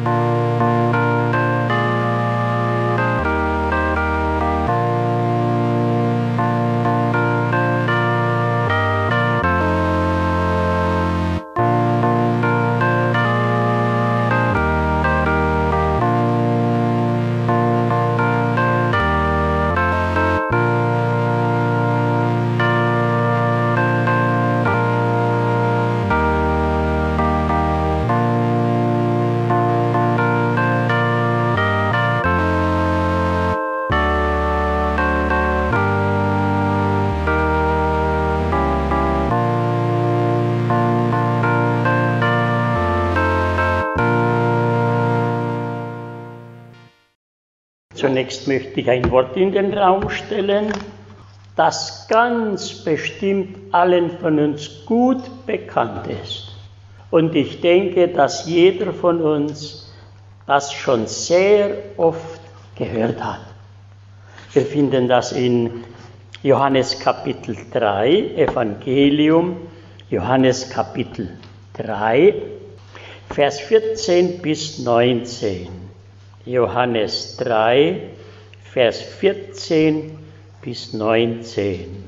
Zunächst möchte ich ein Wort in den Raum stellen, das ganz bestimmt allen von uns gut bekannt ist. Und ich denke, dass jeder von uns das schon sehr oft gehört hat. Wir finden das in Johannes Kapitel 3, Evangelium, Johannes Kapitel 3, Vers 14 bis 19. Johannes 3, Vers 14 bis 19.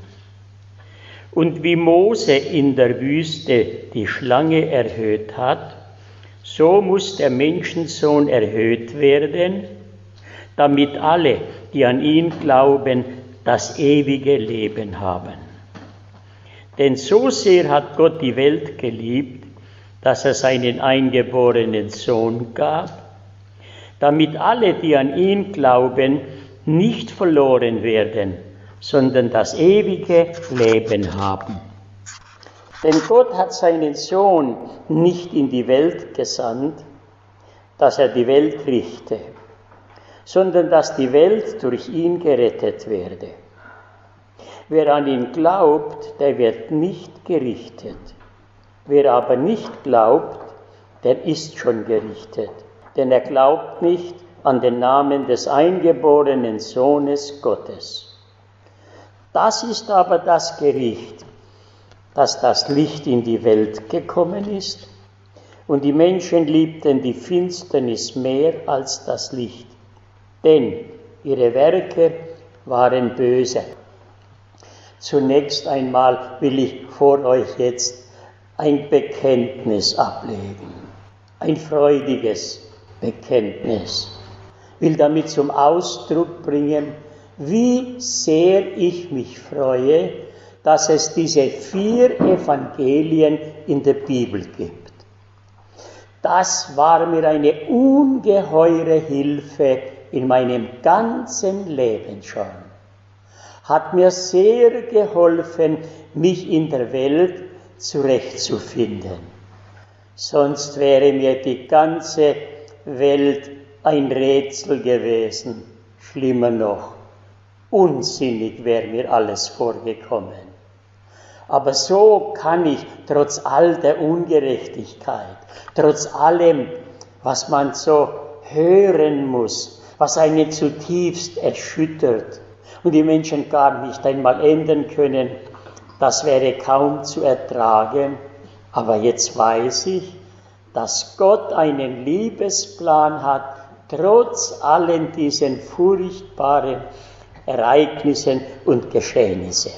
Und wie Mose in der Wüste die Schlange erhöht hat, so muss der Menschensohn erhöht werden, damit alle, die an ihn glauben, das ewige Leben haben. Denn so sehr hat Gott die Welt geliebt, dass er seinen eingeborenen Sohn gab, damit alle, die an ihn glauben, nicht verloren werden, sondern das ewige Leben haben. Denn Gott hat seinen Sohn nicht in die Welt gesandt, dass er die Welt richte, sondern dass die Welt durch ihn gerettet werde. Wer an ihn glaubt, der wird nicht gerichtet. Wer aber nicht glaubt, der ist schon gerichtet. Denn er glaubt nicht an den Namen des eingeborenen Sohnes Gottes. Das ist aber das Gericht, dass das Licht in die Welt gekommen ist, und die Menschen liebten die Finsternis mehr als das Licht, denn ihre Werke waren böse. Zunächst einmal will ich vor euch jetzt ein Bekenntnis ablegen, ein freudiges Bekenntnis. Will damit zum Ausdruck bringen, wie sehr ich mich freue, dass es diese 4 Evangelien in der Bibel gibt. Das war mir eine ungeheure Hilfe in meinem ganzen Leben schon. Hat mir sehr geholfen, mich in der Welt zurechtzufinden. Sonst wäre mir die ganze Welt ein Rätsel gewesen. Schlimmer noch, unsinnig wäre mir alles vorgekommen. Aber so kann ich trotz all der Ungerechtigkeit, trotz allem, was man so hören muss, was einen zutiefst erschüttert und die Menschen gar nicht einmal ändern können, das wäre kaum zu ertragen. Aber jetzt weiß ich, dass Gott einen Liebesplan hat, trotz allen diesen furchtbaren Ereignissen und Geschehnissen.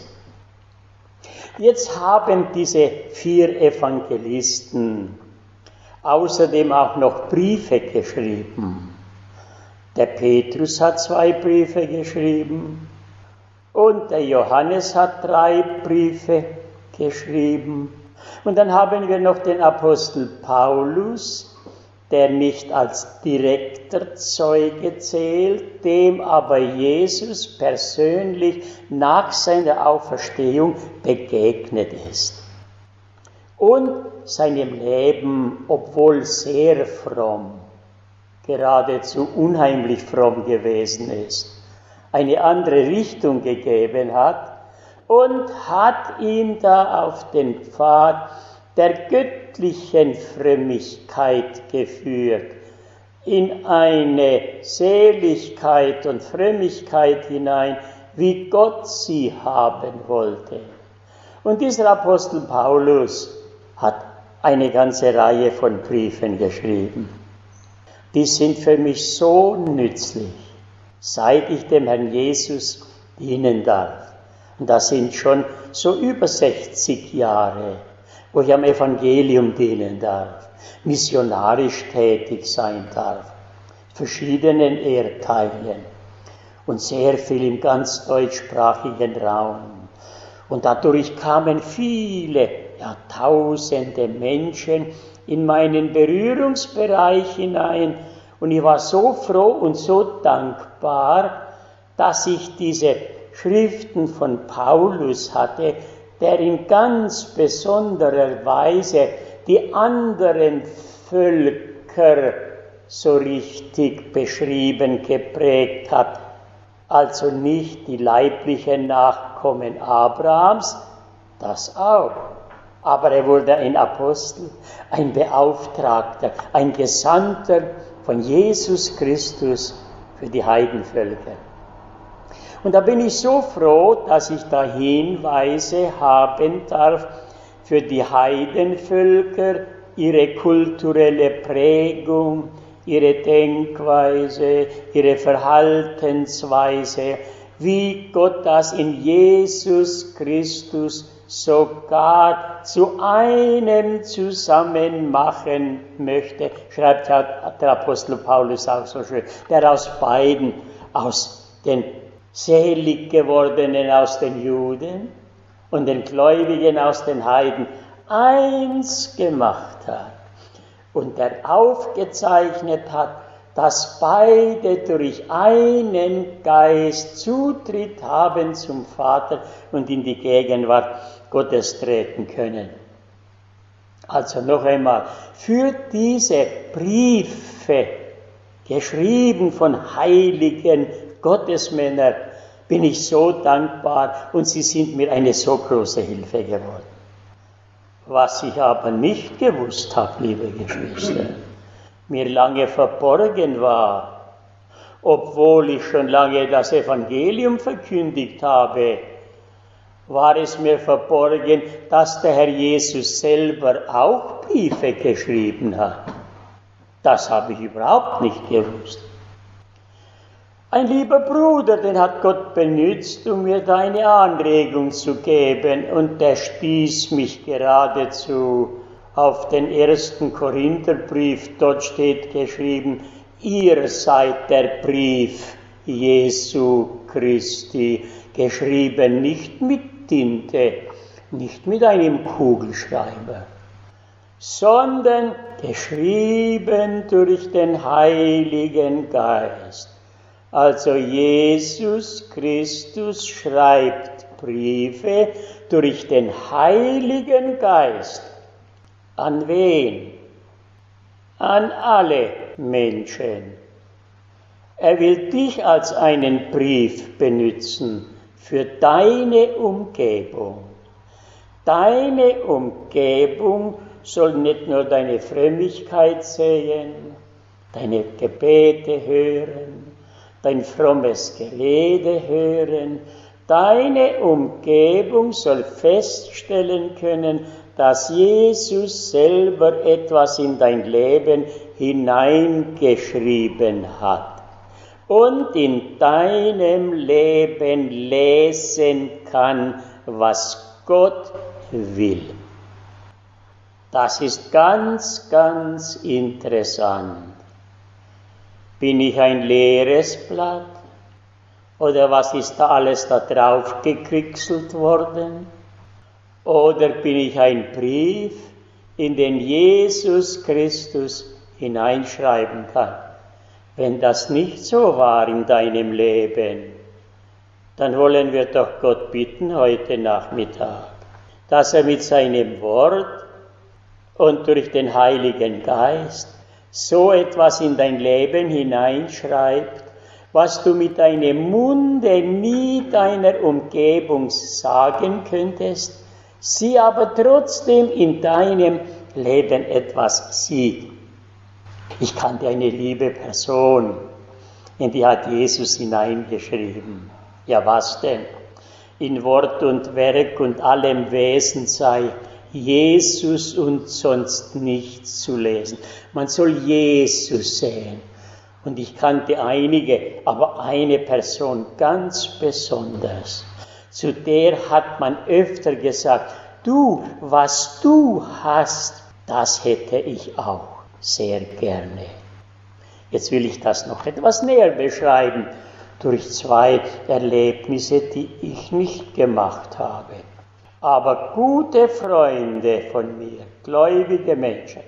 Jetzt haben diese 4 Evangelisten außerdem auch noch Briefe geschrieben. Der Petrus hat 2 Briefe geschrieben und der Johannes hat 3 Briefe geschrieben. Und dann haben wir noch den Apostel Paulus, der nicht als direkter Zeuge zählt, dem aber Jesus persönlich nach seiner Auferstehung begegnet ist. Und seinem Leben, obwohl sehr fromm, geradezu unheimlich fromm gewesen ist, eine andere Richtung gegeben hat und hat ihn da auf den Pfad der göttlichen Frömmigkeit geführt, in eine Seligkeit und Frömmigkeit hinein, wie Gott sie haben wollte. Und dieser Apostel Paulus hat eine ganze Reihe von Briefen geschrieben. die sind für mich so nützlich, seit ich dem Herrn Jesus dienen darf. Und das sind schon so über 60 Jahre, wo ich am Evangelium dienen darf, missionarisch tätig sein darf, verschiedenen Erdteilen und sehr viel im ganz deutschsprachigen Raum. Und dadurch kamen viele, ja tausende Menschen in meinen Berührungsbereich hinein. Und ich war so froh und so dankbar, dass ich diese Schriften von Paulus hatte, der in ganz besonderer Weise die anderen Völker so richtig beschrieben, geprägt hat. Also nicht die leiblichen Nachkommen Abrahams, das auch. Aber er wurde ein Apostel, ein Beauftragter, ein Gesandter von Jesus Christus für die Heidenvölker. Und da bin ich so froh, dass ich da Hinweise haben darf für die Heidenvölker, ihre kulturelle Prägung, ihre Denkweise, ihre Verhaltensweise, wie Gott das in Jesus Christus sogar zu einem zusammen machen möchte, schreibt der Apostel Paulus auch so schön, der aus beiden, aus den selig gewordenen aus den Juden und den Gläubigen aus den Heiden eins gemacht hat und der aufgezeichnet hat, dass beide durch einen Geist Zutritt haben zum Vater und in die Gegenwart Gottes treten können. Also noch einmal, für diese Briefe, geschrieben von heiligen Gottesmännern, bin ich so dankbar und sie sind mir eine so große Hilfe geworden. Was ich aber nicht gewusst habe, liebe Geschwister, mir lange verborgen war, obwohl ich schon lange das Evangelium verkündigt habe, war es mir verborgen, dass der Herr Jesus selber auch Briefe geschrieben hat. Das habe ich überhaupt nicht gewusst. Ein lieber Bruder, den hat Gott benützt, um mir da eine Anregung zu geben, und der stieß mich geradezu auf den 1. Korintherbrief. Dort steht geschrieben, ihr seid der Brief Jesu Christi, geschrieben nicht mit Tinte, nicht mit einem Kugelschreiber, sondern geschrieben durch den Heiligen Geist. Also Jesus Christus schreibt Briefe durch den Heiligen Geist. An wen? An alle Menschen. Er will dich als einen Brief benutzen für deine Umgebung. Deine Umgebung soll nicht nur deine Frömmigkeit sehen, deine Gebete hören, dein frommes Gerede hören. Deine Umgebung soll feststellen können, dass Jesus selber etwas in dein Leben hineingeschrieben hat und in deinem Leben lesen kann, was Gott will. Das ist ganz, ganz interessant. Bin ich ein leeres Blatt? Oder was ist da alles da drauf gekritzelt worden? Oder bin ich ein Brief, in den Jesus Christus hineinschreiben kann? Wenn das nicht so war in deinem Leben, dann wollen wir doch Gott bitten heute Nachmittag, dass er mit seinem Wort und durch den Heiligen Geist so etwas in dein Leben hineinschreibt, was du mit deinem Munde nie deiner Umgebung sagen könntest, sie aber trotzdem in deinem Leben etwas sieht. Ich kannte eine liebe Person, in die hat Jesus hineingeschrieben. Ja, was denn? In Wort und Werk und allem Wesen sei Jesus und sonst nichts zu lesen. Man soll Jesus sehen. Und ich kannte einige, aber eine Person ganz besonders. Zu der hat man öfter gesagt, du, was du hast, das hätte ich auch sehr gerne. Jetzt will ich das noch etwas näher beschreiben, durch 2 Erlebnisse, die ich nicht gemacht habe. Aber gute Freunde von mir, gläubige Menschen.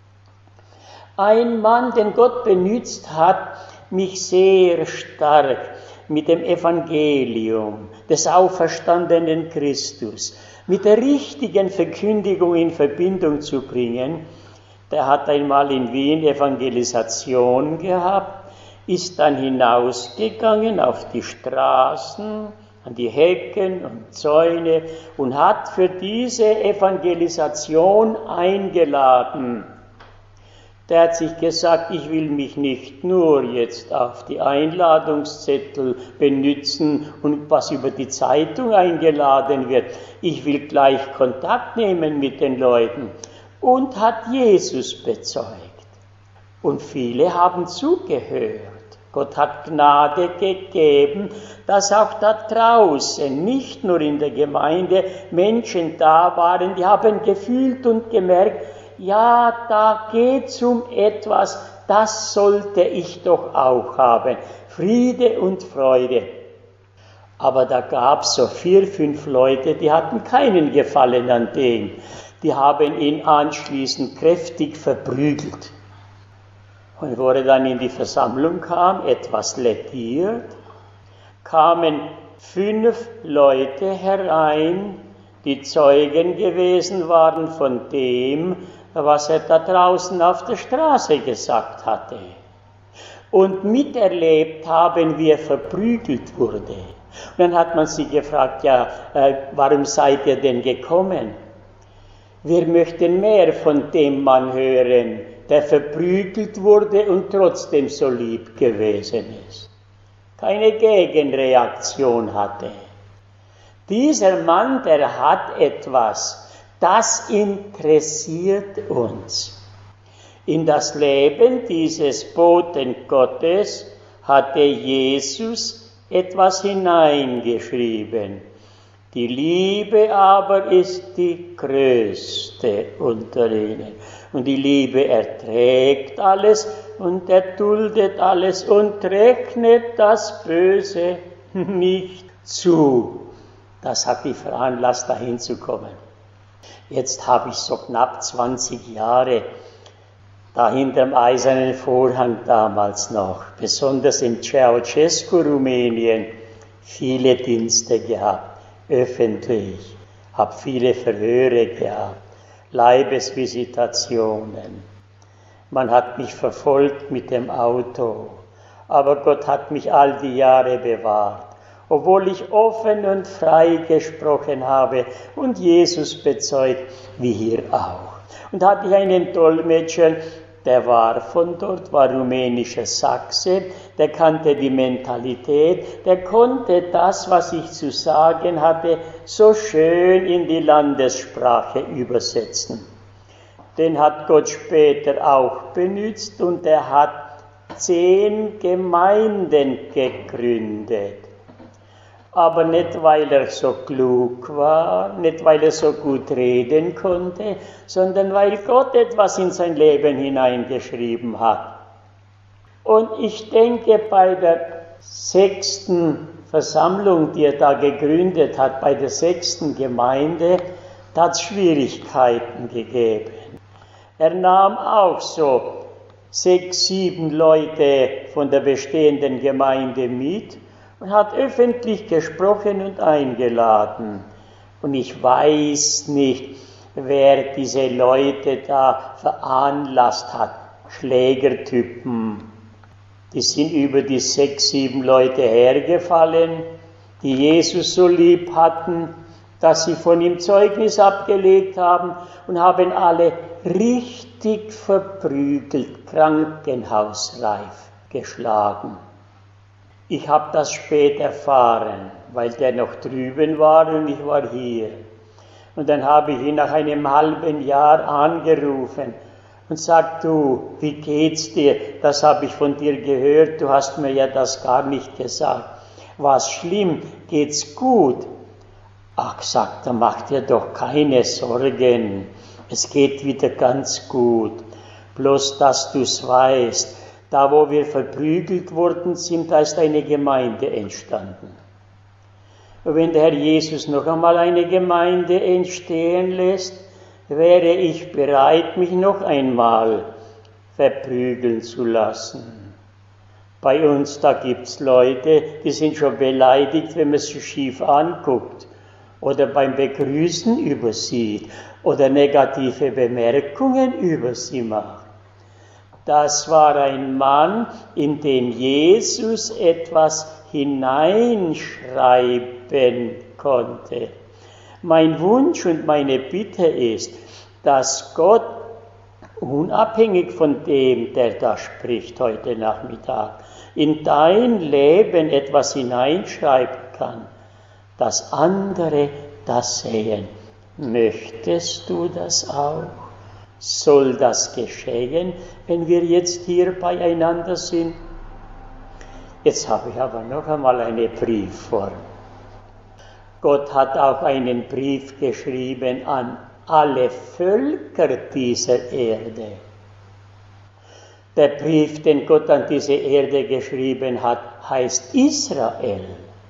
Ein Mann, den Gott benützt hat, mich sehr stark mit dem Evangelium des auferstandenen Christus, mit der richtigen Verkündigung in Verbindung zu bringen, der hat einmal in Wien Evangelisation gehabt, ist dann hinausgegangen auf die Straßen, an die Hecken und Zäune und hat für diese Evangelisation eingeladen. Der hat sich gesagt, ich will mich nicht nur jetzt auf die Einladungszettel benützen und was über die Zeitung eingeladen wird. Ich will gleich Kontakt nehmen mit den Leuten. Und hat Jesus bezeugt. Und viele haben zugehört. Gott hat Gnade gegeben, dass auch da draußen, nicht nur in der Gemeinde, Menschen da waren, die haben gefühlt und gemerkt, ja, da geht's um etwas, das sollte ich doch auch haben. Friede und Freude. Aber da gab's so 4, 5 Leute, die hatten keinen Gefallen an dem. Die haben ihn anschließend kräftig verprügelt. Und wo er dann in die Versammlung kam, etwas lädiert, kamen 5 Leute herein, die Zeugen gewesen waren von dem, was er da draußen auf der Straße gesagt hatte. Und miterlebt haben, wie er verprügelt wurde. Und dann hat man sie gefragt, ja, warum seid ihr denn gekommen? Wir möchten mehr von dem Mann hören, der verprügelt wurde und trotzdem so lieb gewesen ist. Keine Gegenreaktion hatte. Dieser Mann, der hat etwas, das interessiert uns. In das Leben dieses Boten Gottes hatte Jesus etwas hineingeschrieben. Die Liebe aber ist die größte unter ihnen. Und die Liebe erträgt alles und erduldet alles und rechnet das Böse nicht zu. Das hat mich veranlasst, dahin zu kommen. Jetzt habe ich so knapp 20 Jahre da hinterm Eisernen Vorhang damals noch, besonders in Ceausescu, Rumänien, viele Dienste gehabt, öffentlich, habe viele Verhöre gehabt, Leibesvisitationen. Man hat mich verfolgt mit dem Auto, aber Gott hat mich all die Jahre bewahrt, obwohl ich offen und frei gesprochen habe und Jesus bezeugt, wie hier auch. Und hatte ich einen Dolmetscher, der war von dort, war rumänischer Sachse, der kannte die Mentalität, der konnte das, was ich zu sagen hatte, so schön in die Landessprache übersetzen. Den hat Gott später auch benutzt und er hat 10 Gemeinden gegründet. Aber nicht, weil er so klug war, nicht, weil er so gut reden konnte, sondern weil Gott etwas in sein Leben hineingeschrieben hat. Und ich denke, bei der 6. Versammlung, die er da gegründet hat, bei der 6. Gemeinde, da hat es Schwierigkeiten gegeben. Er nahm auch so 6, 7 Leute von der bestehenden Gemeinde mit und hat öffentlich gesprochen und eingeladen. Und ich weiß nicht, wer diese Leute da veranlasst hat. Schlägertypen. Die sind über die 6, 7 Leute hergefallen, die Jesus so lieb hatten, dass sie von ihm Zeugnis abgelegt haben und haben alle richtig verprügelt, krankenhausreif geschlagen. Ich habe das spät erfahren, weil der noch drüben war und ich war hier. Und dann habe ich ihn nach einem halben Jahr angerufen und sagt, du, wie geht's dir? Das habe ich von dir gehört, du hast mir ja das gar nicht gesagt. War's schlimm? Geht's gut? Ach, sagt er, mach dir doch keine Sorgen. Es geht wieder ganz gut. Bloß, dass du's weißt, da wo wir verprügelt worden sind, da ist eine Gemeinde entstanden. Und wenn der Herr Jesus noch einmal eine Gemeinde entstehen lässt, wäre ich bereit, mich noch einmal verprügeln zu lassen. Bei uns, da gibt's Leute, die sind schon beleidigt, wenn man sie schief anguckt oder beim Begrüßen übersieht oder negative Bemerkungen über sie macht. Das war ein Mann, in den Jesus etwas hineinschreiben konnte. Mein Wunsch und meine Bitte ist, dass Gott unabhängig von dem, der da spricht heute Nachmittag, in dein Leben etwas hineinschreiben kann, dass andere das sehen. Möchtest du das auch? Soll das geschehen, wenn wir jetzt hier beieinander sind? Jetzt habe ich aber noch einmal eine Briefform. Gott hat auch einen Brief geschrieben an alle Völker dieser Erde. Der Brief, den Gott an diese Erde geschrieben hat, heißt Israel.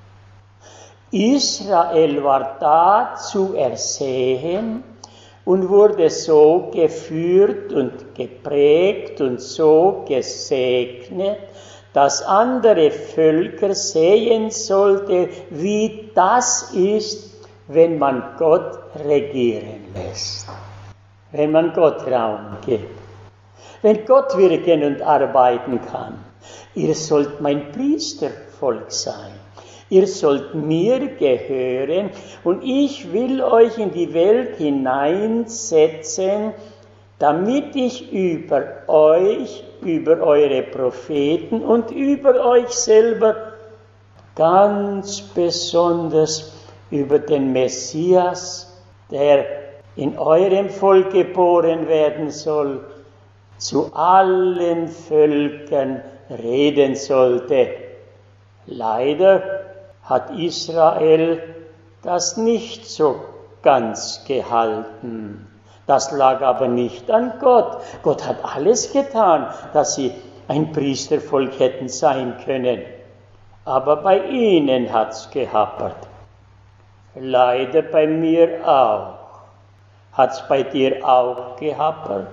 Israel war dazu ersehen und wurde so geführt und geprägt und so gesegnet, dass andere Völker sehen sollte, wie das ist, wenn man Gott regieren lässt, wenn man Gott Raum gibt, wenn Gott wirken und arbeiten kann. Ihr sollt mein Priestervolk sein, ihr sollt mir gehören und ich will euch in die Welt hineinsetzen, damit ich über euch, über eure Propheten und über euch selber, ganz besonders über den Messias, der in eurem Volk geboren werden soll, zu allen Völkern reden sollte. Leider hat Israel das nicht so ganz gehalten. Das lag aber nicht an Gott. Gott hat alles getan, dass sie ein Priestervolk hätten sein können. Aber bei ihnen hat's gehappert. Leider bei mir auch. Hat's bei dir auch gehappert?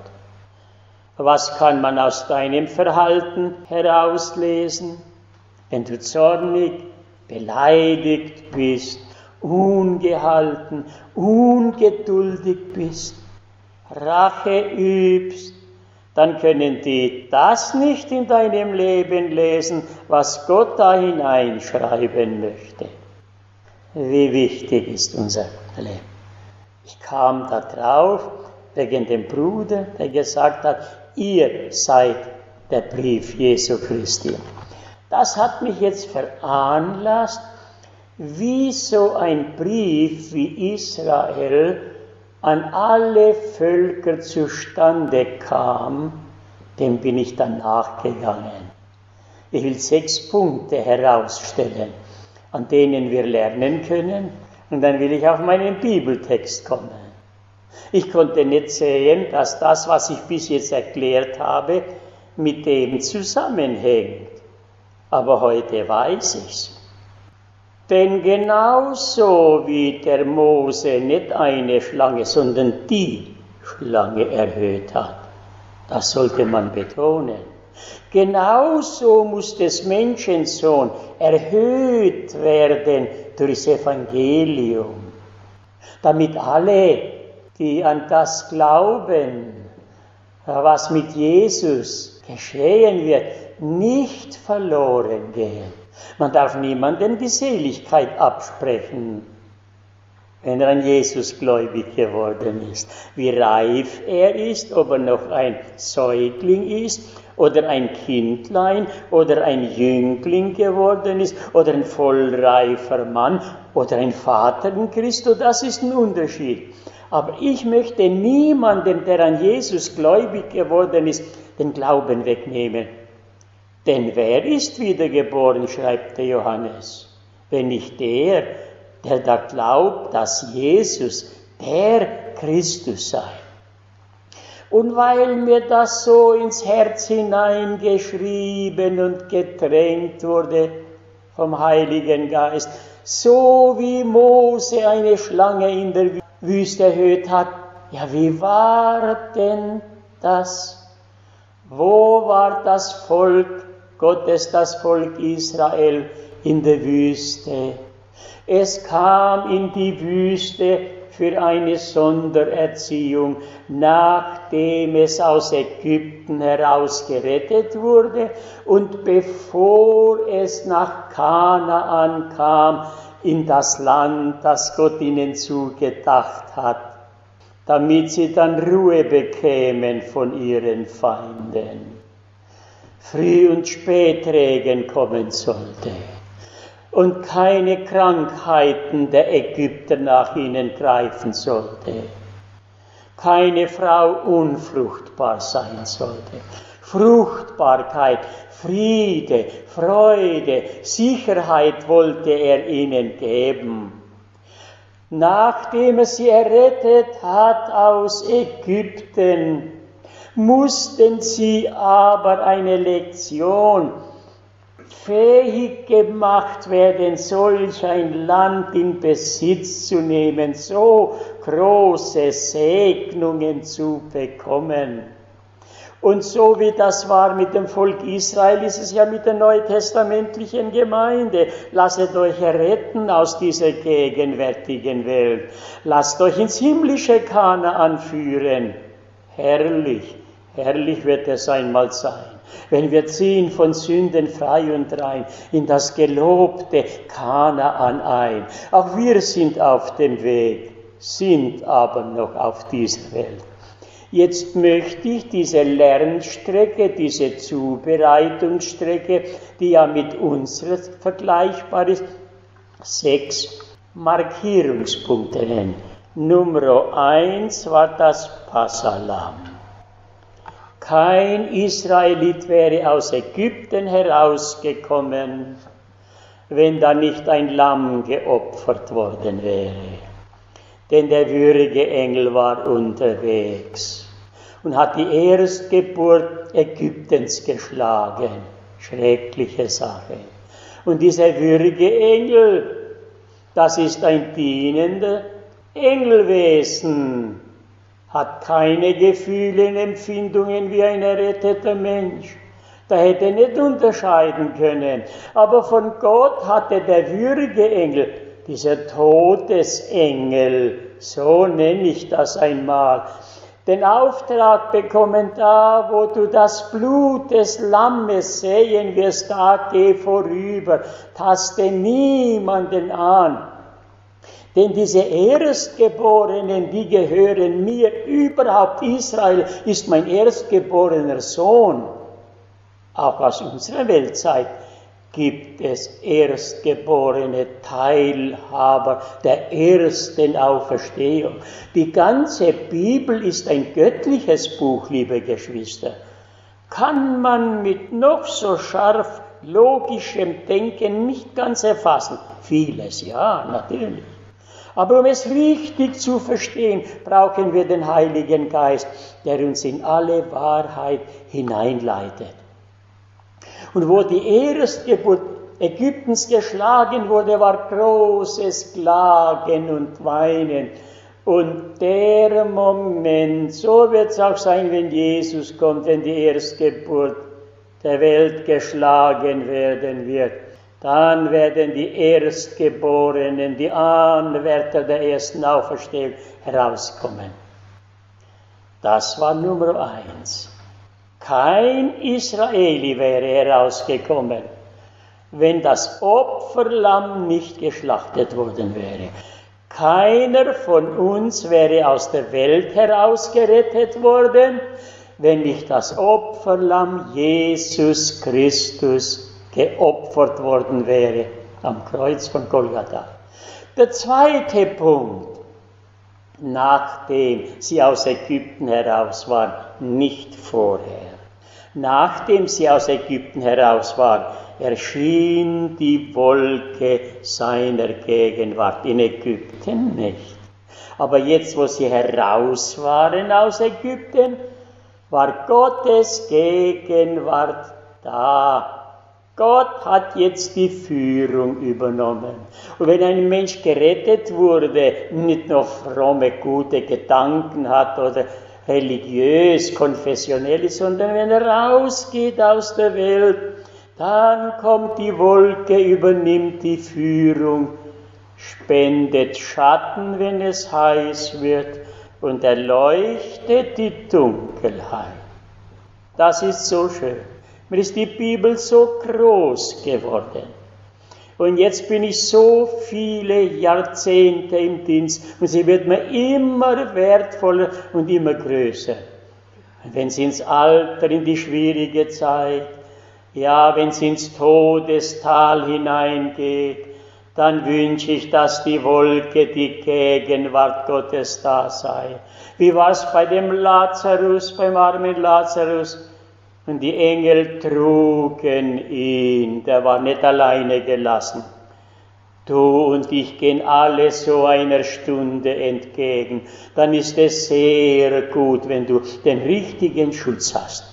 Was kann man aus deinem Verhalten herauslesen? Wenn du zornig, beleidigt bist, ungehalten, ungeduldig bist, Rache übst, dann können die das nicht in deinem Leben lesen, was Gott da hineinschreiben möchte. Wie wichtig ist unser Leben. Ich kam da drauf wegen dem Bruder, der gesagt hat, ihr seid der Brief Jesu Christi. Das hat mich jetzt veranlasst, wie so ein Brief wie Israel an alle Völker zustande kam, dem bin ich dann nachgegangen. Ich will 6 Punkte herausstellen, an denen wir lernen können, und dann will ich auf meinen Bibeltext kommen. Ich konnte nicht sehen, dass das, was ich bis jetzt erklärt habe, mit dem zusammenhängt. Aber heute weiß ich's. Denn genauso wie der Mose nicht eine Schlange, sondern die Schlange erhöht hat, das sollte man betonen. Genauso muss des Menschensohn erhöht werden durchs Evangelium, damit alle, die an das glauben, was mit Jesus geschehen wird, nicht verloren gehen. Man darf niemandem die Seligkeit absprechen, wenn er an Jesus gläubig geworden ist. Wie reif er ist, ob er noch ein Säugling ist oder ein Kindlein oder ein Jüngling geworden ist oder ein vollreifer Mann oder ein Vater in Christo, das ist ein Unterschied. Aber ich möchte niemandem, der an Jesus gläubig geworden ist, den Glauben wegnehmen. Denn wer ist wiedergeboren, schreibt der Johannes, wenn nicht der, der da glaubt, dass Jesus der Christus sei. Und weil mir das so ins Herz hineingeschrieben und getränkt wurde vom Heiligen Geist, so wie Mose eine Schlange in der Wüste erhöht hat, ja, wie war denn das? Wo war das Volk Gottes, das Volk Israel in der Wüste? Es kam in die Wüste für eine Sondererziehung, nachdem es aus Ägypten herausgerettet wurde und bevor es nach Kanaan kam, in das Land, das Gott ihnen zugedacht hat, damit sie dann Ruhe bekämen von ihren Feinden. Früh- und Spätregen kommen sollte und keine Krankheiten der Ägypter nach ihnen greifen sollte, keine Frau unfruchtbar sein sollte. Fruchtbarkeit, Friede, Freude, Sicherheit wollte er ihnen geben. Nachdem er sie errettet hat aus Ägypten, mussten sie aber eine Lektion fähig gemacht werden, solch ein Land in Besitz zu nehmen, so große Segnungen zu bekommen. Und so wie das war mit dem Volk Israel, ist es ja mit der neutestamentlichen Gemeinde. Lasset euch erretten aus dieser gegenwärtigen Welt. Lasst euch ins himmlische Kanaan führen. Herrlich, herrlich wird es einmal sein, wenn wir ziehen von Sünden frei und rein in das gelobte Kanaan ein. Auch wir sind auf dem Weg, sind aber noch auf dieser Welt. Jetzt möchte ich diese Lernstrecke, diese Zubereitungsstrecke, die ja mit unserer vergleichbar ist, 6 Markierungspunkte nennen. Nummer 1 war das Passahlamm. Kein Israelit wäre aus Ägypten herausgekommen, wenn da nicht ein Lamm geopfert worden wäre. Denn der würdige Engel war unterwegs und hat die Erstgeburt Ägyptens geschlagen. Schreckliche Sache. Und dieser würdige Engel, das ist ein dienender Engelwesen, hat keine Gefühle und Empfindungen wie ein erretteter Mensch. Da hätte er nicht unterscheiden können. Aber von Gott hatte der würdige Engel, dieser Todesengel, so nenne ich das einmal, den Auftrag bekommen, da wo du das Blut des Lammes sehen wirst, da geh vorüber, taste niemanden an. Denn diese Erstgeborenen, die gehören mir, überhaupt Israel ist mein erstgeborener Sohn. Auch aus unserer Weltzeit gibt es erstgeborene Teilhaber der ersten Auferstehung. Die ganze Bibel ist ein göttliches Buch, liebe Geschwister. Kann man mit noch so scharf logischem Denken nicht ganz erfassen. Vieles, ja, natürlich. Aber um es richtig zu verstehen, brauchen wir den Heiligen Geist, der uns in alle Wahrheit hineinleitet. Und wo die Erstgeburt Ägyptens geschlagen wurde, war großes Klagen und Weinen. Und der Moment, so wird es auch sein, wenn Jesus kommt, wenn die Erstgeburt der Welt geschlagen werden wird. Dann werden die Erstgeborenen, die Anwärter der ersten Auferstehung herauskommen. Das war Nummer 1. Kein Israeli wäre herausgekommen, wenn das Opferlamm nicht geschlachtet worden wäre. Keiner von uns wäre aus der Welt herausgerettet worden, wenn nicht das Opferlamm Jesus Christus geopfert worden wäre am Kreuz von Golgatha. Der zweite Punkt, nachdem sie aus Ägypten heraus waren, nicht vorher. Nachdem sie aus Ägypten heraus waren, erschien die Wolke seiner Gegenwart. In Ägypten nicht. Aber jetzt, wo sie heraus waren aus Ägypten, war Gottes Gegenwart da. Gott hat jetzt die Führung übernommen. Und wenn ein Mensch gerettet wurde, nicht nur fromme, gute Gedanken hat oder religiös, konfessionell ist, sondern wenn er rausgeht aus der Welt, dann kommt die Wolke, übernimmt die Führung, spendet Schatten, wenn es heiß wird, und erleuchtet die Dunkelheit. Das ist so schön. Mir ist die Bibel so groß geworden. Und jetzt bin ich so viele Jahrzehnte im Dienst und sie wird mir immer wertvoller und immer größer. Und wenn sie ins Alter, in die schwierige Zeit, ja, wenn sie ins Todestal hineingeht, dann wünsche ich, dass die Wolke, die Gegenwart Gottes da sei. Wie war es bei dem Lazarus, beim armen Lazarus? Und die Engel trugen ihn, der war nicht alleine gelassen. Du und ich gehen alle so einer Stunde entgegen. Dann ist es sehr gut, wenn du den richtigen Schutz hast.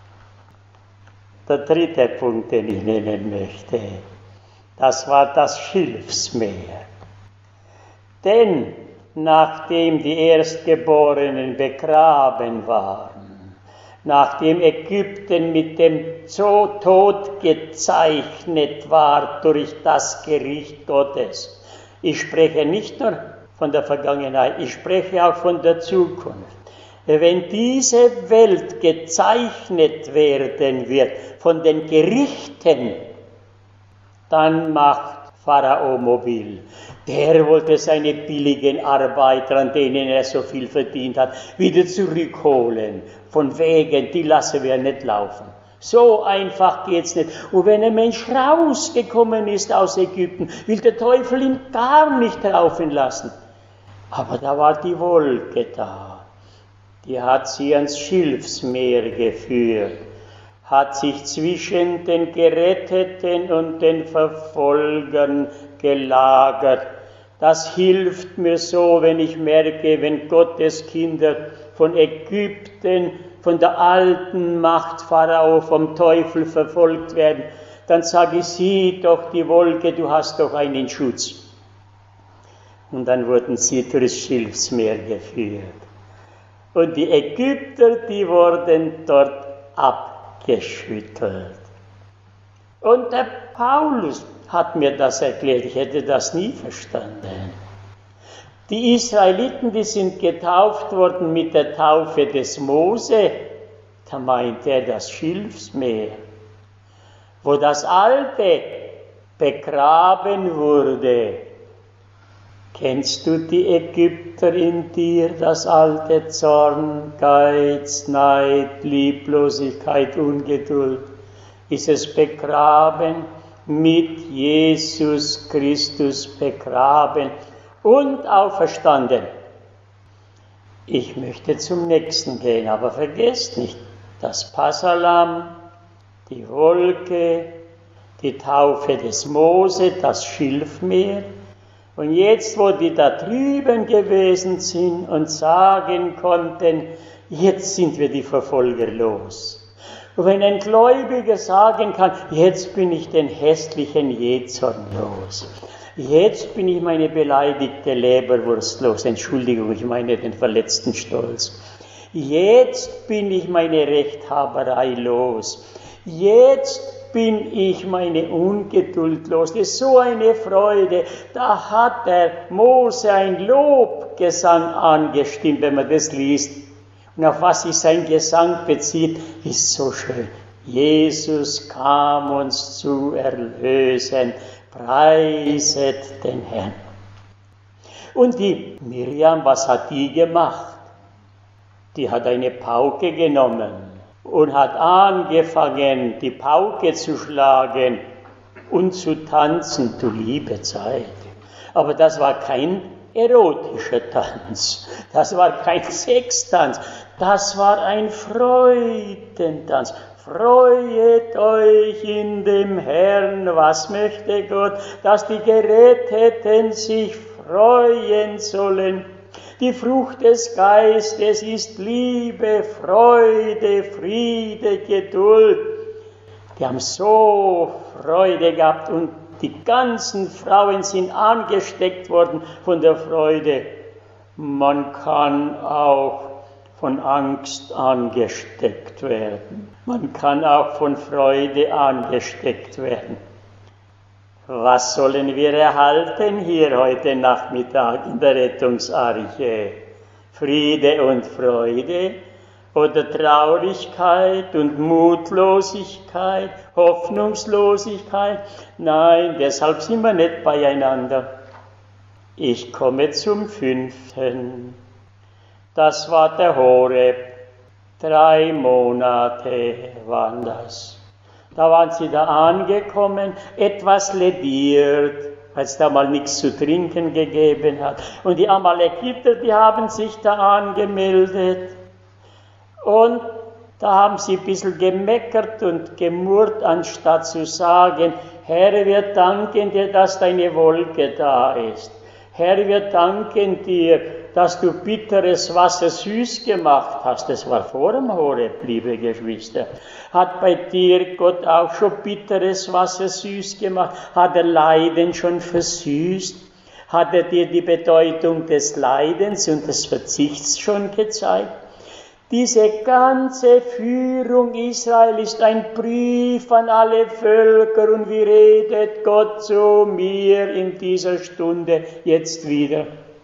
Der dritte Punkt, den ich nennen möchte, das war das Schilfsmeer. Denn nachdem die Erstgeborenen begraben waren, nachdem Ägypten mit dem Tod gezeichnet war durch das Gericht Gottes. Ich spreche nicht nur von der Vergangenheit, ich spreche auch von der Zukunft. Wenn diese Welt gezeichnet werden wird von den Gerichten, dann macht Pharao mobil. Der wollte seine billigen Arbeiter, an denen er so viel verdient hat, wieder zurückholen. Von wegen, die lassen wir nicht laufen. So einfach geht's nicht. Und wenn ein Mensch rausgekommen ist aus Ägypten, will der Teufel ihn gar nicht laufen lassen. Aber da war die Wolke da. Die hat sie ans Schilfsmeer geführt, hat sich zwischen den Geretteten und den Verfolgern gelagert. Das hilft mir so, wenn ich merke, wenn Gottes Kinder von Ägypten, von der alten Macht Pharao, vom Teufel verfolgt werden, dann sage ich, sieh doch die Wolke, du hast doch einen Schutz. Und dann wurden sie durchs Schilfsmeer geführt. Und die Ägypter, die wurden dort abgeschüttelt. Und der Paulus hat mir das erklärt, ich hätte das nie verstanden. Die Israeliten, die sind getauft worden mit der Taufe des Mose, da meint er das Schilfsmeer, wo das Alte begraben wurde. Kennst du die Ägypter in dir, das alte Zorn, Geiz, Neid, Lieblosigkeit, Ungeduld? Ist es begraben, mit Jesus Christus begraben und auferstanden? Ich möchte zum nächsten gehen, aber vergesst nicht, das Passahlamm, die Wolke, die Taufe des Mose, das Schilfmeer. Und jetzt, wo die da drüben gewesen sind und sagen konnten, jetzt sind wir die Verfolger los. Und wenn ein Gläubiger sagen kann, jetzt bin ich den hässlichen Jezorn los. Jetzt bin ich meine beleidigte Leberwurst los. Entschuldigung, ich meine den verletzten Stolz. Jetzt bin ich meine Rechthaberei los. Jetzt bin ich meine Ungeduld los. Das ist so eine Freude. Da hat der Mose ein Lobgesang angestimmt, wenn man das liest. Und auf was sich sein Gesang bezieht, ist so schön. Jesus kam uns zu erlösen. Preiset den Herrn. Und die Miriam, was hat die gemacht? Die hat eine Pauke genommen und hat angefangen, die Pauke zu schlagen und zu tanzen, du liebe Zeit. Aber das war kein erotischer Tanz, das war kein Sextanz, das war ein Freudentanz. Freuet euch in dem Herrn, was möchte Gott, dass die Geretteten sich freuen sollen. Die Frucht des Geistes ist Liebe, Freude, Friede, Geduld. Die haben so Freude gehabt und die ganzen Frauen sind angesteckt worden von der Freude. Man kann auch von Angst angesteckt werden. Man kann auch von Freude angesteckt werden. Was sollen wir erhalten hier heute Nachmittag in der Rettungsarche? Friede und Freude oder Traurigkeit und Mutlosigkeit, Hoffnungslosigkeit? Nein, deshalb sind wir nicht beieinander. Ich komme zum 5. Das war der Horeb. 3 Monate waren das. Da waren sie da angekommen, etwas lediert, weil es da mal nichts zu trinken gegeben hat. Und die Amalekiter, die haben sich da angemeldet. Und da haben sie ein bisschen gemeckert und gemurrt, anstatt zu sagen, Herr, wir danken dir, dass deine Wolke da ist. Herr, wir danken dir, dass du bitteres Wasser süß gemacht hast. Das war vor dem Horeb, liebe Geschwister. Hat bei dir Gott auch schon bitteres Wasser süß gemacht? Hat er Leiden schon versüßt? Hat er dir die Bedeutung des Leidens und des Verzichts schon gezeigt? Diese ganze Führung Israel ist ein Brief an alle Völker und wie redet Gott zu mir in dieser Stunde jetzt wieder?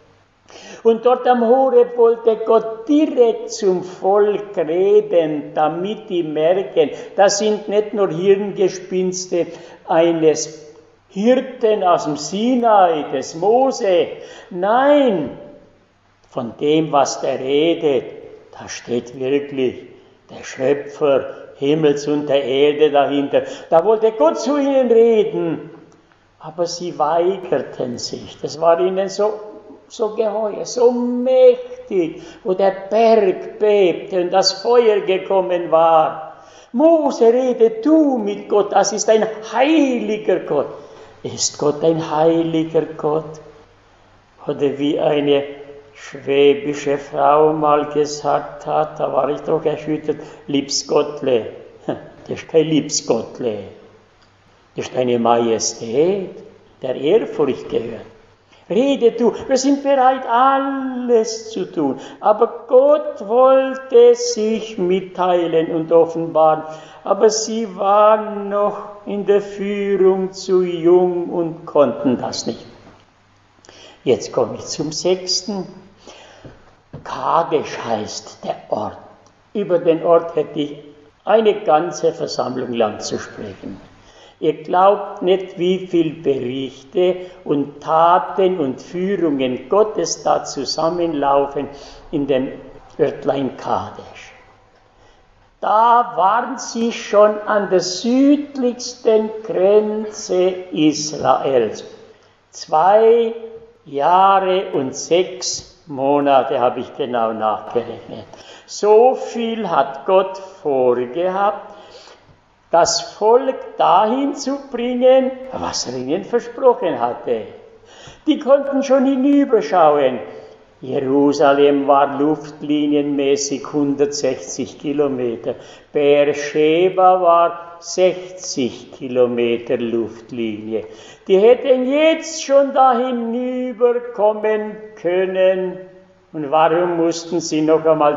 Und dort am Horeb wollte Gott direkt zum Volk reden, damit die merken, das sind nicht nur Hirngespinste eines Hirten aus dem Sinai, des Mose. Nein, von dem, was der redet, da steht wirklich der Schöpfer Himmels und der Erde dahinter. Da wollte Gott zu ihnen reden, aber sie weigerten sich. Das war ihnen so geheuer, so mächtig, wo der Berg bebte und das Feuer gekommen war. Mose, rede du mit Gott, das ist ein heiliger Gott. Ist Gott ein heiliger Gott? Oder wie eine schwäbische Frau mal gesagt hat, da war ich doch erschüttert, liebs Gottle. Das ist kein liebs Gottle. Das ist eine Majestät, der Ehrfurcht gehört. Rede du, wir sind bereit, alles zu tun. Aber Gott wollte sich mitteilen und offenbaren. Aber sie waren noch in der Führung zu jung und konnten das nicht. Jetzt komme ich zum 6. Kadesh heißt der Ort. Über den Ort hätte ich eine ganze Versammlung lang zu sprechen. Ihr glaubt nicht, wie viele Berichte und Taten und Führungen Gottes da zusammenlaufen in dem Örtlein Kadesh. Da waren sie schon an der südlichsten Grenze Israels. 2 Jahre und 6 Monate habe ich genau nachgerechnet. So viel hat Gott vorgehabt, das Volk dahin zu bringen, was er ihnen versprochen hatte. Die konnten schon hinüberschauen. Jerusalem war luftlinienmäßig 160 Kilometer. Beersheba war 60 Kilometer Luftlinie. Die hätten jetzt schon da hinüberkommen können. Und warum mussten sie noch einmal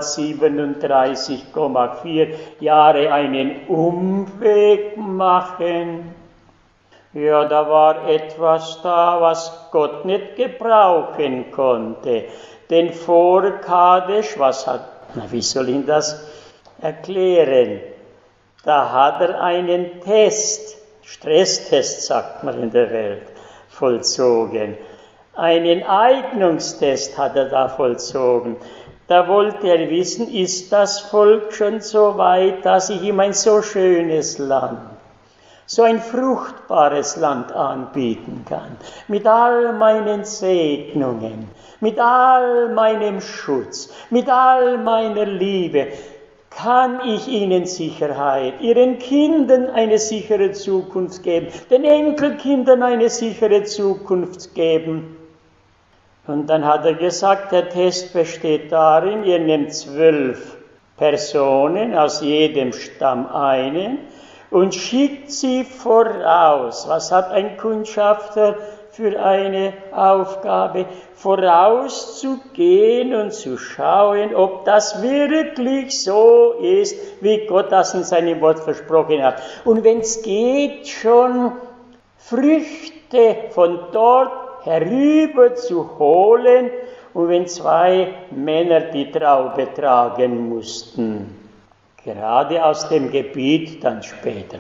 37,4 Jahre einen Umweg machen? Ja, da war etwas da, was Gott nicht gebrauchen konnte. Denn vor Kadesh, wie soll ich das erklären? Da hat er einen Test, Stresstest sagt man in der Welt, vollzogen. Einen Eignungstest hat er da vollzogen. Da wollte er wissen, ist das Volk schon so weit, dass ich ihm ein so schönes Land, so ein fruchtbares Land anbieten kann, mit all meinen Segnungen, mit all meinem Schutz, mit all meiner Liebe, kann ich ihnen Sicherheit, ihren Kindern eine sichere Zukunft geben, den Enkelkindern eine sichere Zukunft geben. Und dann hat er gesagt, der Test besteht darin, ihr nehmt 12 Personen, aus jedem Stamm einen, und schickt sie voraus. Was hat ein Kundschafter für eine Aufgabe? Vorauszugehen und zu schauen, ob das wirklich so ist, wie Gott das in seinem Wort versprochen hat. Und wenn es geht, schon Früchte von dort herüber zu holen, und wenn 2 Männer die Traube tragen mussten, gerade aus dem Gebiet dann später.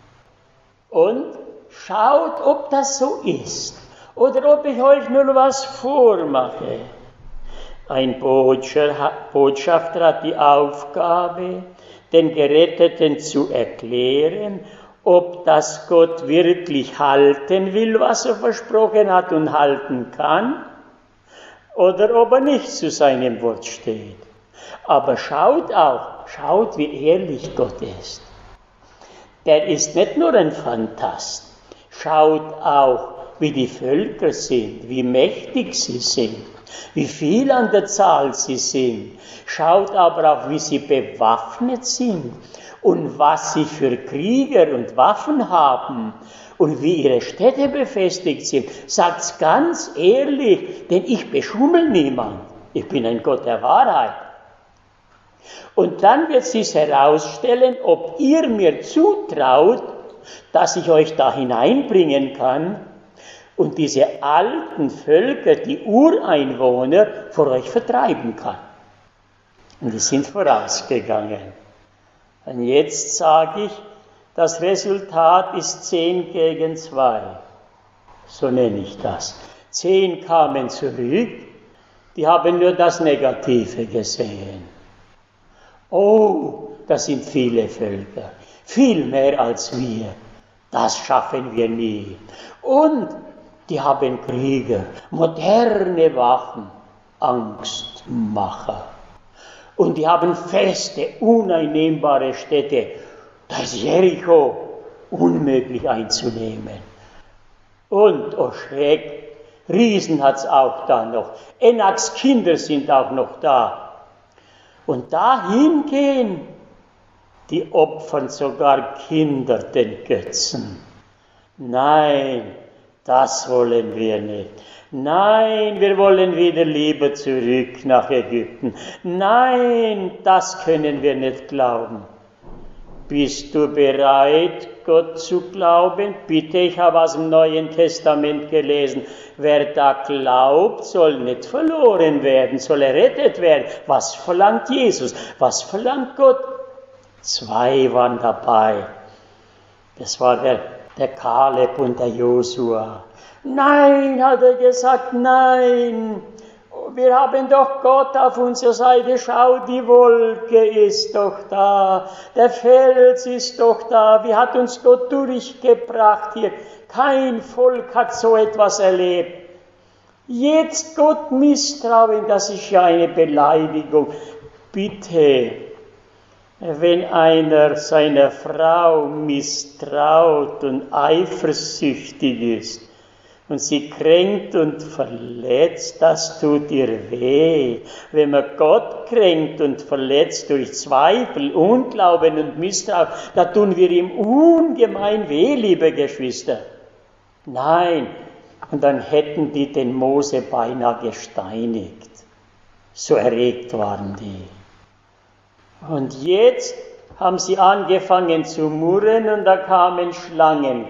Und schaut, ob das so ist oder ob ich euch nur was vormache. Ein Botschafter hat die Aufgabe, den Geretteten zu erklären, ob das Gott wirklich halten will, was er versprochen hat und halten kann, oder ob er nicht zu seinem Wort steht. Aber schaut, wie ehrlich Gott ist. Der ist nicht nur ein Phantast. Schaut auch, wie die Völker sind, wie mächtig sie sind, wie viel an der Zahl sie sind. Schaut aber auch, wie sie bewaffnet sind und was sie für Krieger und Waffen haben und wie ihre Städte befestigt sind. Sagt's ganz ehrlich, denn ich beschummel niemand. Ich bin ein Gott der Wahrheit. Und dann wird sich herausstellen, ob ihr mir zutraut, dass ich euch da hineinbringen kann und diese alten Völker, die Ureinwohner, vor euch vertreiben kann. Und die sind vorausgegangen. Und jetzt sage ich, das Resultat ist 10 gegen 2. So nenne ich das. 10 kamen zurück, die haben nur das Negative gesehen. Oh, das sind viele Völker, viel mehr als wir. Das schaffen wir nie. Und die haben Krieger, moderne Waffen, Angstmacher. Und die haben feste, uneinnehmbare Städte. Da ist Jericho unmöglich einzunehmen. Und, oh Schreck, Riesen hat's auch da noch. Enaks Kinder sind auch noch da. Und dahin gehen, die opfern sogar Kinder den Götzen. Nein, das wollen wir nicht. Nein, wir wollen wieder lieber zurück nach Ägypten. Nein, das können wir nicht glauben. Bist du bereit, Gott zu glauben? Bitte, ich habe aus dem Neuen Testament gelesen, wer da glaubt, soll nicht verloren werden, soll errettet werden. Was verlangt Jesus? Was verlangt Gott? 2 waren dabei. Das war der Kaleb und der Josua. Nein, hat er gesagt, nein. Wir haben doch Gott auf unserer Seite. Schau, die Wolke ist doch da. Der Fels ist doch da. Wie hat uns Gott durchgebracht hier? Kein Volk hat so etwas erlebt. Jetzt Gott misstrauen, das ist ja eine Beleidigung. Bitte, wenn einer seiner Frau misstraut und eifersüchtig ist, und sie kränkt und verletzt, das tut ihr weh. Wenn man Gott kränkt und verletzt durch Zweifel, Unglauben und Misstrauen, da tun wir ihm ungemein weh, liebe Geschwister. Nein, und dann hätten die den Mose beinahe gesteinigt. So erregt waren die. Und jetzt haben sie angefangen zu murren und da Schlangen.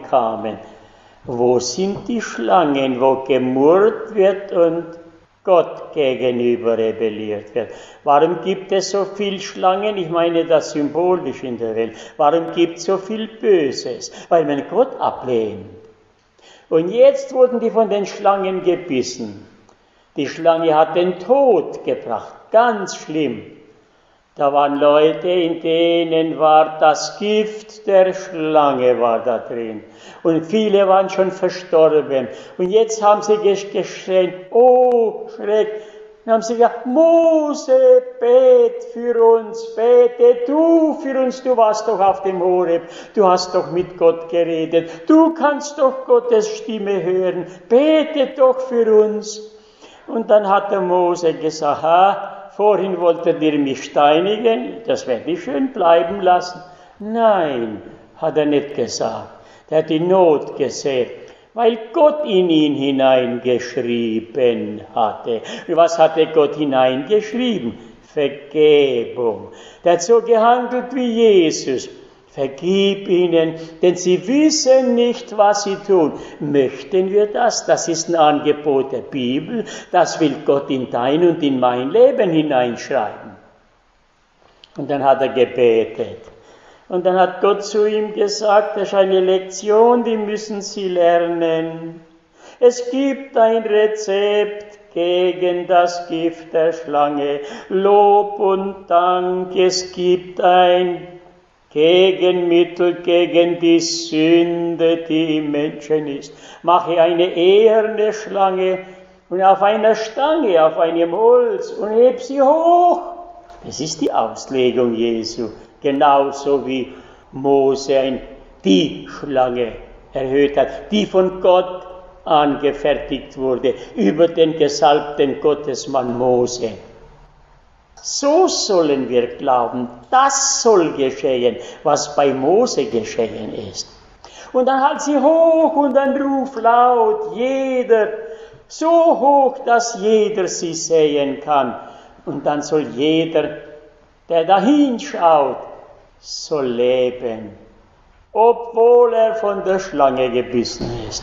Wo sind die Schlangen, wo gemurrt wird und Gott gegenüber rebelliert wird? Warum gibt es so viel Schlangen? Ich meine das symbolisch in der Welt. Warum gibt es so viel Böses? Weil man Gott ablehnt. Und jetzt wurden die von den Schlangen gebissen. Die Schlange hat den Tod gebracht, ganz schlimm. Da waren Leute, in denen war das Gift der Schlange war da drin. Und viele waren schon verstorben. Und jetzt haben sie geschrien, oh Schreck. Dann haben sie gesagt, Mose, bet für uns, bete du für uns, du warst doch auf dem Horeb, du hast doch mit Gott geredet, du kannst doch Gottes Stimme hören, bete doch für uns. Und dann hat der Mose gesagt, vorhin wolltet ihr mich steinigen, das werde ich schön bleiben lassen. Nein, hat er nicht gesagt. Er hat die Not gesehen, weil Gott in ihn hineingeschrieben hatte. Und was hatte Gott hineingeschrieben? Vergebung. Der hat so gehandelt wie Jesus. Vergib ihnen, denn sie wissen nicht, was sie tun. Möchten wir das? Das ist ein Angebot der Bibel. Das will Gott in dein und in mein Leben hineinschreiben. Und dann hat er gebetet. Und dann hat Gott zu ihm gesagt, das ist eine Lektion, die müssen Sie lernen. Es gibt ein Rezept gegen das Gift der Schlange. Lob und Dank, es gibt ein Gegenmittel gegen die Sünde, die im Menschen ist. Mache eine eherne Schlange und auf einer Stange, auf einem Holz und heb sie hoch. Das ist die Auslegung Jesu. Genauso wie Mose die Schlange erhöht hat, die von Gott angefertigt wurde, über den gesalbten Gottesmann Mose. So sollen wir glauben, das soll geschehen, was bei Mose geschehen ist. Und dann halt sie hoch und dann ruf laut, jeder, so hoch, dass jeder sie sehen kann. Und dann soll jeder, der da hinschaut, soll leben, obwohl er von der Schlange gebissen ist.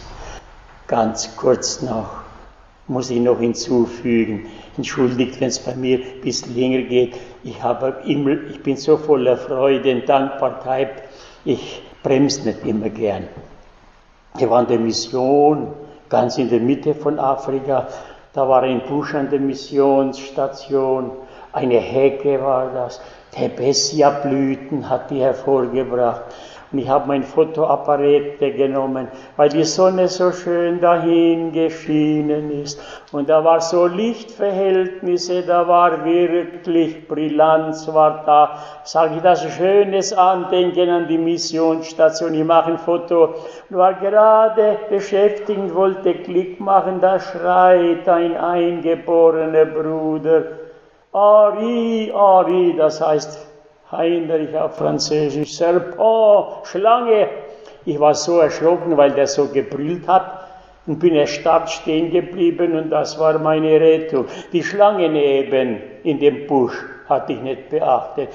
Ganz kurz noch, muss ich noch hinzufügen, entschuldigt, wenn es bei mir ein bisschen länger geht, ich bin so voller Freude und Dankbarkeit, ich bremse nicht immer gern. Wir waren in der Mission, ganz in der Mitte von Afrika, da war ein Busch an der Missionsstation, eine Hecke war das, Tepesia-Blüten hat die hervorgebracht. Und ich habe mein Fotoapparat genommen, weil die Sonne so schön dahin geschienen ist. Und da war so Lichtverhältnisse, da war wirklich Brillanz war da. Sage ich, das schönes Andenken an die Missionsstation. Ich mache ein Foto und war gerade beschäftigt und wollte Klick machen. Da schreit ein eingeborener Bruder. Henri, Henri, das heißt Heinrich auf Französisch, Serpent, Schlange. Ich war so erschrocken, weil der so gebrüllt hat und bin erstarrt stehen geblieben und das war meine Rettung. Die Schlange neben in dem Busch hatte ich nicht beachtet.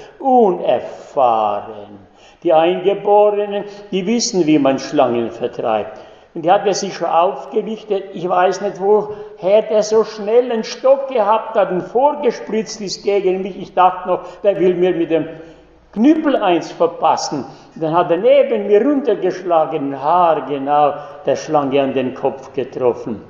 Unerfahren. Die Eingeborenen, die wissen, wie man Schlangen vertreibt. Und die hat er sich schon aufgerichtet. Ich weiß nicht, woher der so schnell einen Stock gehabt hat und vorgespritzt ist gegen mich. Ich dachte noch, der will mir mit dem Knüppel eins verpassen. Und dann hat er neben mir runtergeschlagen, haargenau der Schlange an den Kopf getroffen.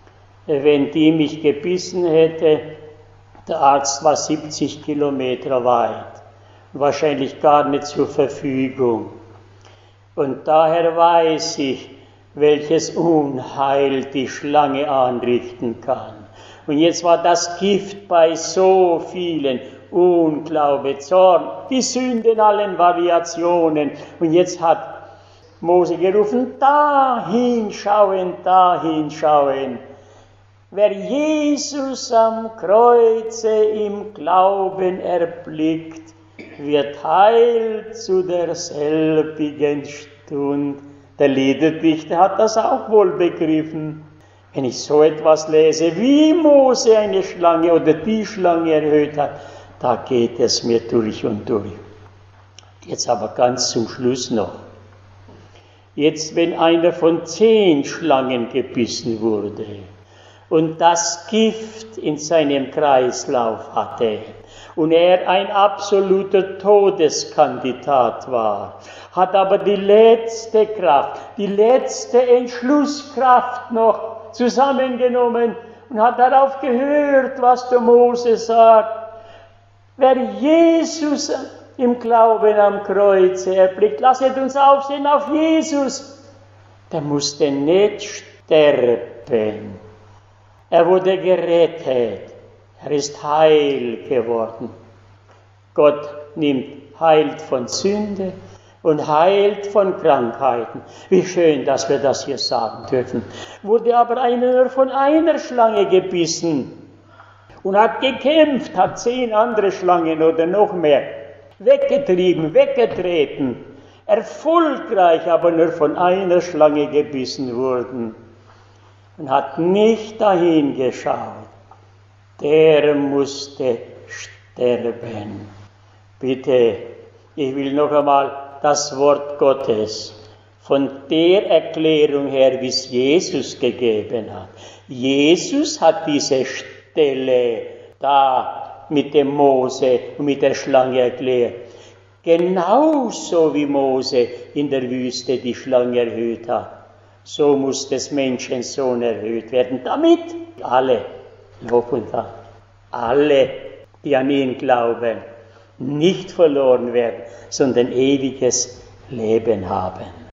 Wenn die mich gebissen hätte, der Arzt war 70 Kilometer weit, wahrscheinlich gar nicht zur Verfügung. Und daher weiß ich, welches Unheil die Schlange anrichten kann. Und jetzt war das Gift bei so vielen, Unglaube, Zorn, die Sünde in allen Variationen. Und jetzt hat Mose gerufen, da hinschauen, da hinschauen. Wer Jesus am Kreuze im Glauben erblickt, wird heil zu derselbigen Stund. Der Liederdichter hat das auch wohl begriffen. Wenn ich so etwas lese, wie Mose eine Schlange oder die Schlange erhöht hat, da geht es mir durch und durch. Jetzt aber ganz zum Schluss noch. Jetzt, wenn einer von 10 Schlangen gebissen wurde und das Gift in seinem Kreislauf hatte und er ein absoluter Todeskandidat war, hat aber die letzte Kraft, die letzte Entschlusskraft noch zusammengenommen und hat darauf gehört, was der Mose sagt. Wer Jesus im Glauben am Kreuze erblickt, lasset uns aufsehen auf Jesus. Der musste nicht sterben. Er wurde gerettet. Er ist heil geworden. Gott heilt von Sünde und heilt von Krankheiten. Wie schön, dass wir das hier sagen dürfen. Wurde aber einer von einer Schlange gebissen und hat gekämpft, hat 10 andere Schlangen oder noch mehr weggetrieben, weggetreten. Erfolgreich aber nur von einer Schlange gebissen wurden und hat nicht dahin geschaut. Der musste sterben. Bitte, ich will noch einmal das Wort Gottes von der Erklärung her, wie es Jesus gegeben hat. Jesus hat diese Stelle da mit dem Mose und mit der Schlange erklärt. Genauso wie Mose in der Wüste die Schlange erhöht hat, so muss des Menschensohn erhöht werden, damit alle, Lob und Dank, alle, die an ihn glauben, nicht verloren werden, sondern ewiges Leben haben.